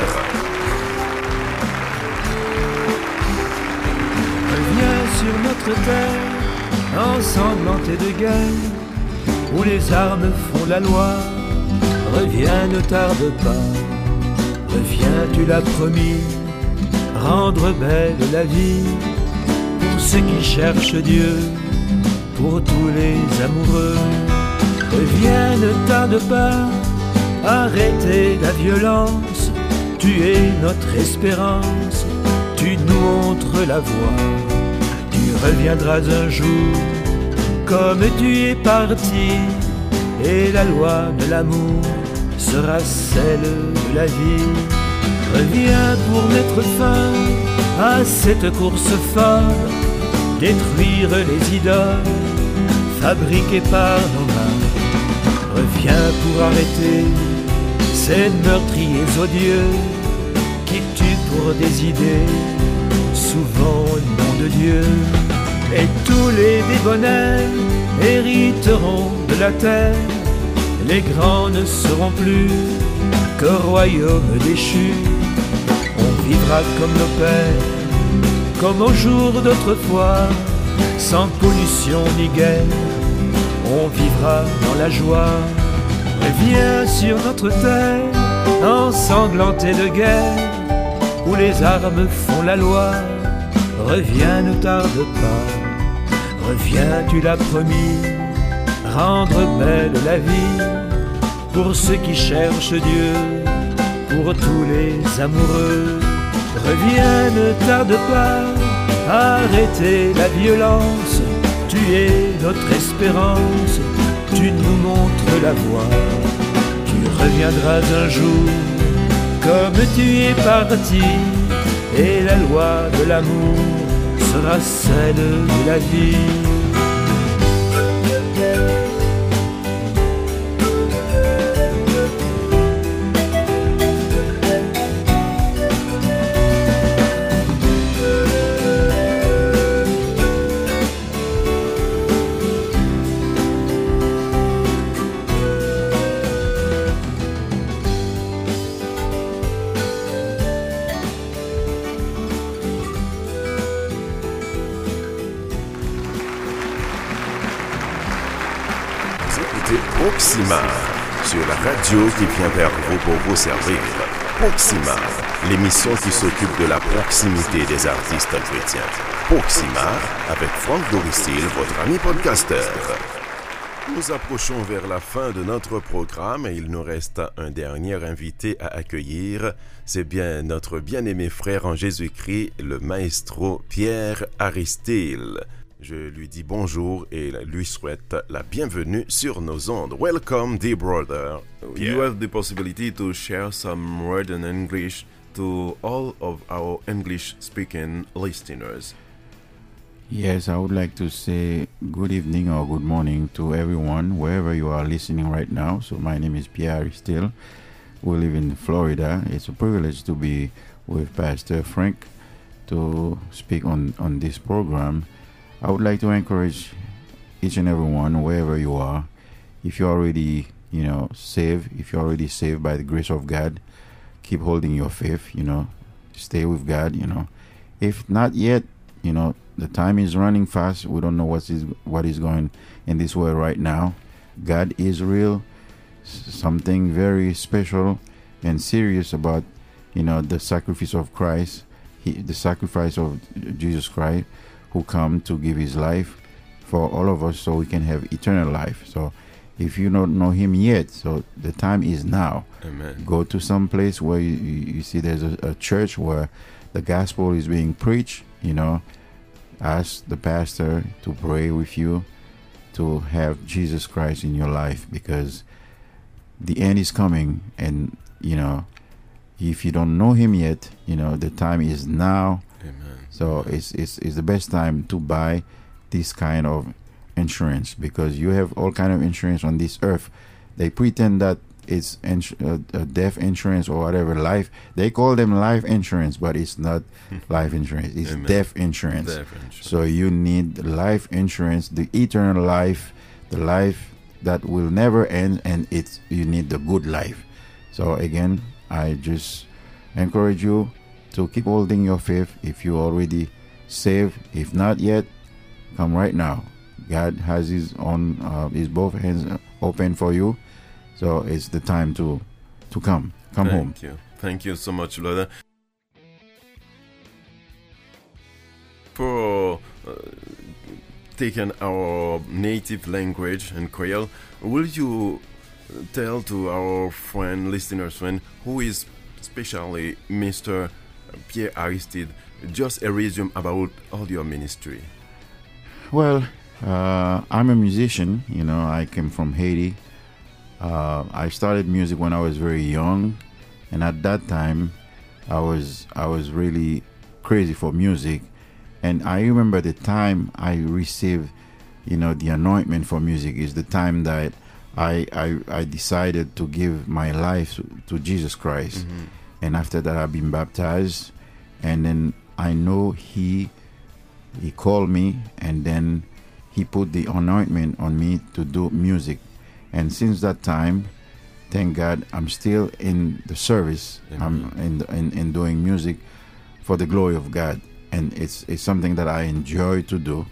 Reviens sur notre terre, ensanglantée de guerre, où les armes font la loi. Reviens, ne tarde pas. Reviens, tu l'as promis, rendre belle la vie pour ceux qui cherchent Dieu, pour tous les amoureux. Reviens, ne tarde pas, arrêtez la violence, tu es notre espérance, tu nous montres la voie. Tu reviendras un jour, comme tu es parti, et la loi de l'amour sera celle de la vie. Reviens pour mettre fin à cette course folle, détruire les idoles fabriquées par nos mains. Reviens pour arrêter ces meurtriers odieux qui tuent pour des idées, souvent au nom de Dieu. Et tous les débonnaires hériteront de la terre, les grands ne seront plus que royaume déchu. On vivra comme nos pères, comme au jour d'autrefois, sans pollution ni guerre, on vivra dans la joie. Reviens sur notre terre, ensanglantée de guerre, où les armes font la loi. Reviens, ne tarde pas, reviens, tu l'as promis, rendre belle la vie, pour ceux qui cherchent Dieu, pour tous les amoureux. Reviens, ne tarde pas, arrêtez la violence, tu es notre espérance, tu nous montres la voie. Tu reviendras un jour, comme tu es parti, et la loi de l'amour sera celle de la vie. Proxima, sur la radio qui vient vers vous pour vous servir. Proxima, l'émission qui s'occupe de la proximité des artistes chrétiens. Proxima, avec Franck Doristil, votre ami podcasteur. Nous approchons vers la fin de notre programme et il nous reste un dernier invité à accueillir. C'est bien notre bien-aimé frère en Jésus-Christ, le maestro Pierre Aristille. Je lui dis bonjour et lui souhaite la bienvenue sur nos ondes. Welcome, dear brother. Pierre. You have the possibility to share some word in English to all of our English-speaking listeners. Yes, I would like to say good evening or good morning to everyone, wherever you are listening right now. So my name is Pierre Aristille. We live in Florida. It's a privilege to be with Pastor Frank to speak on, on this program. I would like to encourage each and every one, wherever you are, if you're already, you know, saved, if you're already saved by the grace of God, keep holding your faith, you know, stay with God, you know. If not yet, you know, the time is running fast. We don't know what is what is going in this world right now. God is real. Something very special and serious about, you know, the sacrifice of Christ, he, the sacrifice of Jesus Christ, who come to give his life for all of us so we can have eternal life. So if you don't know him yet, so the time is now. Amen. Go to some place where you, you see there's a, a church where the gospel is being preached, you know. Ask the pastor to pray with you, to have Jesus Christ in your life, because the end is coming. And, you know, if you don't know him yet, you know, the time is now. Amen. So it's, it's it's the best time to buy this kind of insurance, because you have all kind of insurance on this earth. They pretend that it's ins- uh, uh, death insurance or whatever, life. They call them life insurance, but it's not life insurance. It's Amen. death insurance. Death insurance. So you need life insurance, the eternal life, the life that will never end, and it's you need the good life. So again, I just encourage you to keep holding your faith. If you already saved, if not yet, come right now. God has his own, uh, his both hands open for you. So it's the time to to come. Come Thank home. Thank you. Thank you so much, brother. For uh, taking our native language and Creole, will you tell to our friend, listeners, friend, who is especially Mister Pierre Aristide, just a resume about all your ministry. Well, uh, I'm a musician. You know, I came from Haiti. Uh, I started music when I was very young, and at that time, I was I was really crazy for music. And I remember the time I received, you know, the anointment for music is the time that I I, I decided to give my life to, to Jesus Christ. Mm-hmm. And after that, I've been baptized, and then I know He He called me, and then He put the anointment on me to do music. And since that time, thank God, I'm still in the service. Mm-hmm. I'm in, in in doing music for the glory of God, and it's it's something that I enjoy to do.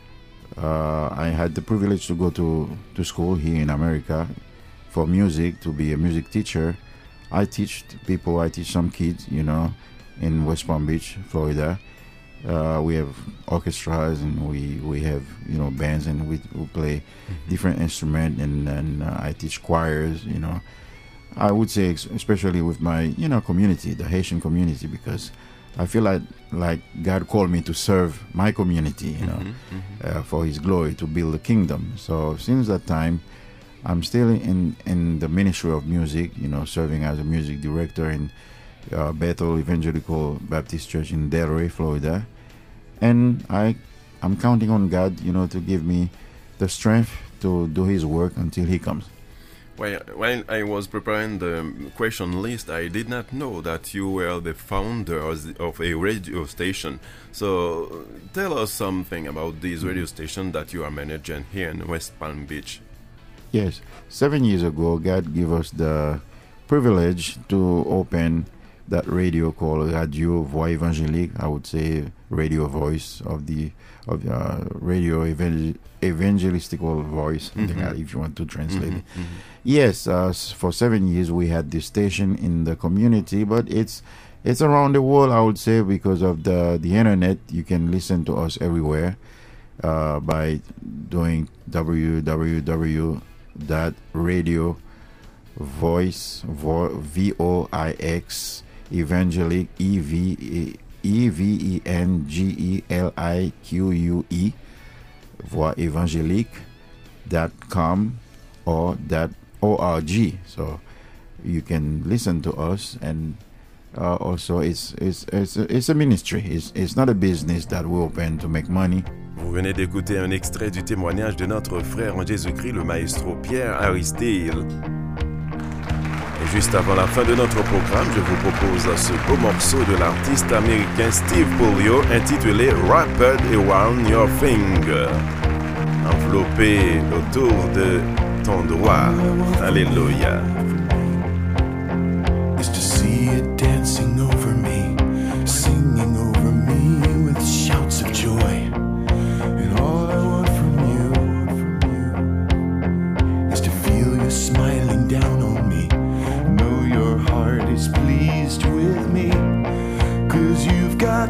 Uh, I had the privilege to go to, to school here in America for music, to be a music teacher. I teach people, I teach some kids, you know, in West Palm Beach, Florida. Uh, we have orchestras, and we, we have, you know, bands, and we, we play mm-hmm. different instruments, and, and uh, I teach choirs, you know. I would say, especially with my, you know, community, the Haitian community, because I feel like like God called me to serve my community, you know, mm-hmm, mm-hmm. Uh, for His glory, to build the kingdom. So since that time, I'm still in, in the ministry of music, you know, serving as a music director in uh, Bethel Evangelical Baptist Church in Delray, Florida. And I, I'm counting on God, you know, to give me the strength to do His work until He comes. Well, when I was preparing the question list, I did not know that you were the founder of a radio station. So tell us something about this radio station that you are managing here in West Palm Beach. Yes, seven years ago, God gave us the privilege to open that radio called Radio Voix Évangélique. I would say radio voice of the of uh, radio evangel- evangelistical voice, something mm-hmm. like, if you want to translate mm-hmm. it. Mm-hmm. Yes, uh, for seven years we had this station in the community, but it's it's around the world, I would say, because of the the internet. You can listen to us everywhere uh, by doing w w w dot radio voice v o i x evangelique e v e v e n g e l i q u e voix évangélique dot com or dot org. So you can listen to us, and uh, also it's it's it's a, it's a ministry. It's it's not a business that we open to make money. Vous venez d'écouter un extrait du témoignage de notre frère en Jésus-Christ, le maestro Pierre Aristide. Et juste avant la fin de notre programme, je vous propose ce beau morceau de l'artiste américain Steve Pullio intitulé Wrapped Around Your Finger, enveloppé autour de ton doigt. Alléluia. Is to see it dancing over me, singing over me with shouts of joy. And all I want from you is to feel you smiling down on me. Know your heart is pleased with me, 'cause you've got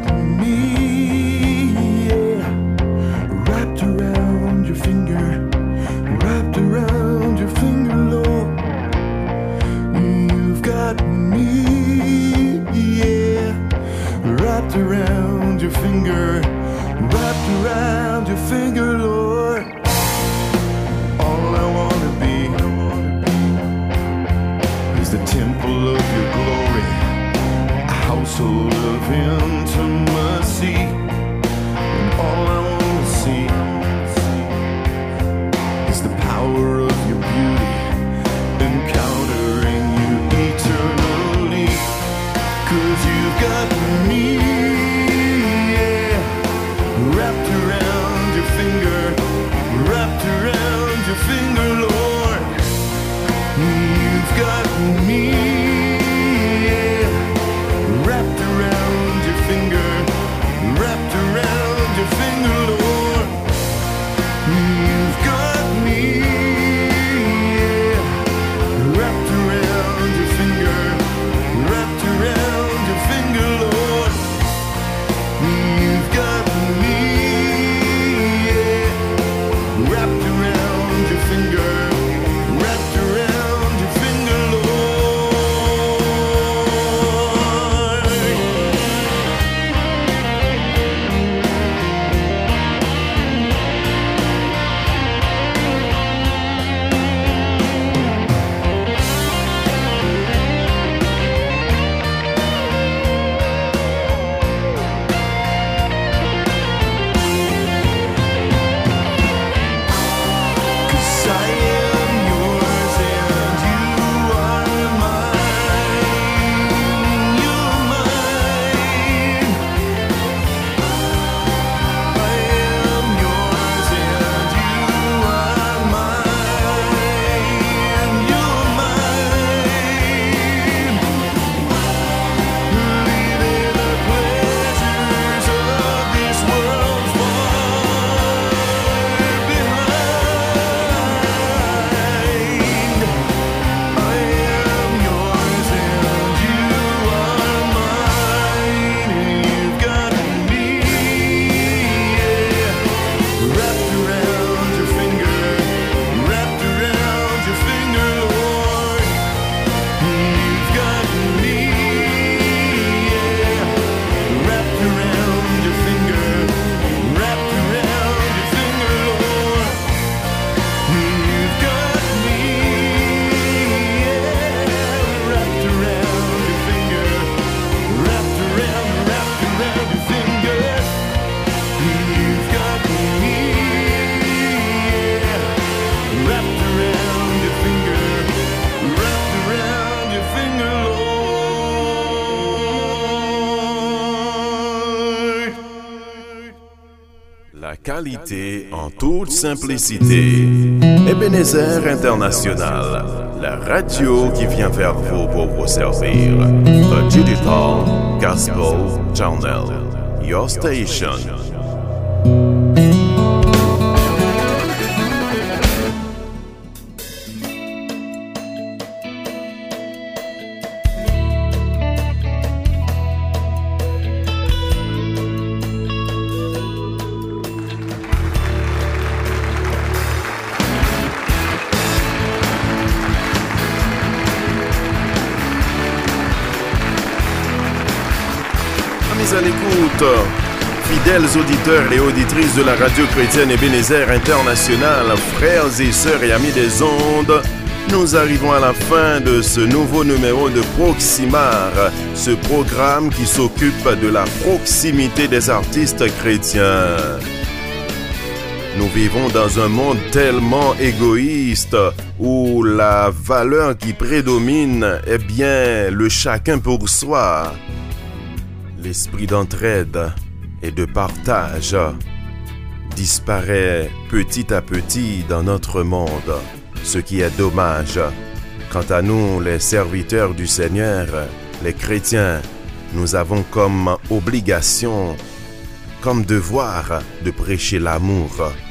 me, yeah, wrapped around your finger, wrapped around your finger, Lord. You've got me, yeah, wrapped around your finger, wrapped around your finger, Lord. All I wanna be is the temple of your glory, a household of intimacy. And all I wanna see is the power of your beauty, encountering you eternally. 'Cause you've got me, yeah, wrapped around your finger, wrapped around your finger, Lord. You've got me, yeah, wrapped around your finger, wrapped around your finger, Lord. You've got me, yeah, wrapped around your finger, wrapped around your finger, Lord. You've got me, yeah, wrapped around your finger, wrapped around your finger, Lord. qualité en toute simplicité. Ebenezer International, la radio qui vient vers vous pour vous servir. The Digital Gospel Channel, your station. À l'écoute, fidèles auditeurs et auditrices de la radio chrétienne Ebenezer International, frères et sœurs et amis des ondes, nous arrivons à la fin de ce nouveau numéro de Proximar, ce programme qui s'occupe de la proximité des artistes chrétiens. Nous vivons dans un monde tellement égoïste où la valeur qui prédomine est bien le chacun pour soi. L'esprit d'entraide et de partage disparaît petit à petit dans notre monde, ce qui est dommage. Quant à nous, les serviteurs du Seigneur, les chrétiens, nous avons comme obligation, comme devoir de prêcher l'amour.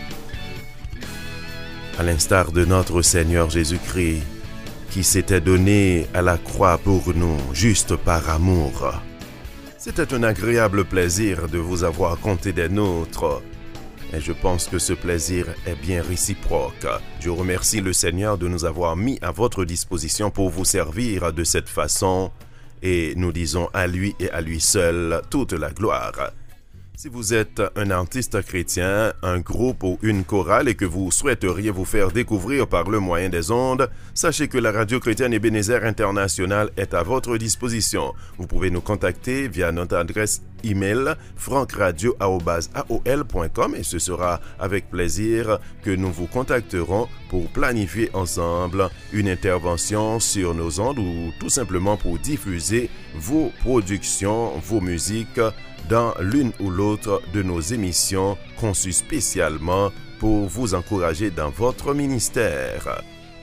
À l'instar de notre Seigneur Jésus-Christ, qui s'était donné à la croix pour nous, juste par amour. C'était un agréable plaisir de vous avoir compté des nôtres. Et je pense que ce plaisir est bien réciproque. Je remercie le Seigneur de nous avoir mis à votre disposition pour vous servir de cette façon. Et nous disons à lui et à lui seul toute la gloire. Si vous êtes un artiste chrétien, un groupe ou une chorale et que vous souhaiteriez vous faire découvrir par le moyen des ondes, sachez que la radio chrétienne Ebenezer International est à votre disposition. Vous pouvez nous contacter via notre adresse email frankradio arobase a o l point com et ce sera avec plaisir que nous vous contacterons pour planifier ensemble une intervention sur nos ondes ou tout simplement pour diffuser vos productions, vos musiques dans l'une ou l'autre de nos émissions conçues spécialement pour vous encourager dans votre ministère.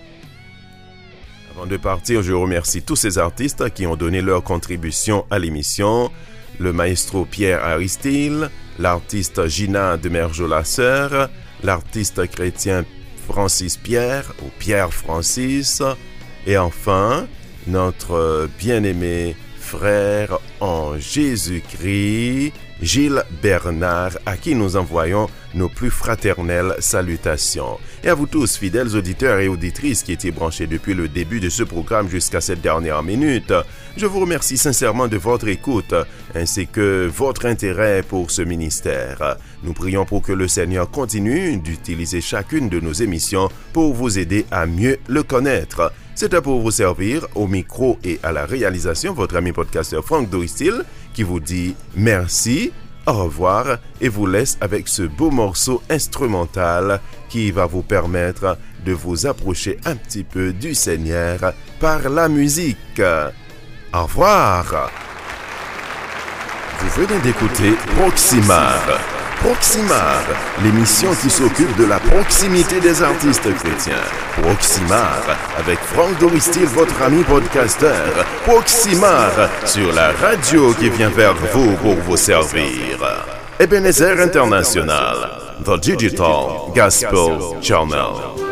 Avant de partir, je remercie tous ces artistes qui ont donné leur contribution à l'émission. Le maestro Pierre Aristide, l'artiste Gina Demergeau-Lasser, l'artiste chrétien Francis Pierre ou Pierre Francis, et enfin notre bien-aimé frère en Jésus-Christ, Gilles Bernard, à qui nous envoyons nos plus fraternelles salutations. Et à vous tous, fidèles auditeurs et auditrices qui étaient branchés depuis le début de ce programme jusqu'à cette dernière minute, je vous remercie sincèrement de votre écoute ainsi que votre intérêt pour ce ministère. Nous prions pour que le Seigneur continue d'utiliser chacune de nos émissions pour vous aider à mieux le connaître. C'était pour vous servir au micro et à la réalisation votre ami podcasteur Frank Doristil qui vous dit merci, au revoir et vous laisse avec ce beau morceau instrumental qui va vous permettre de vous approcher un petit peu du Seigneur par la musique. Au revoir. Vous venez d'écouter Proximar. Proximar, l'émission qui s'occupe de la proximité des artistes chrétiens. Proximar, avec Frank Doristil, votre ami podcasteur. Proximar, sur la radio qui vient vers vous pour vous servir. Ebenezer International, The Digital Gospel Channel.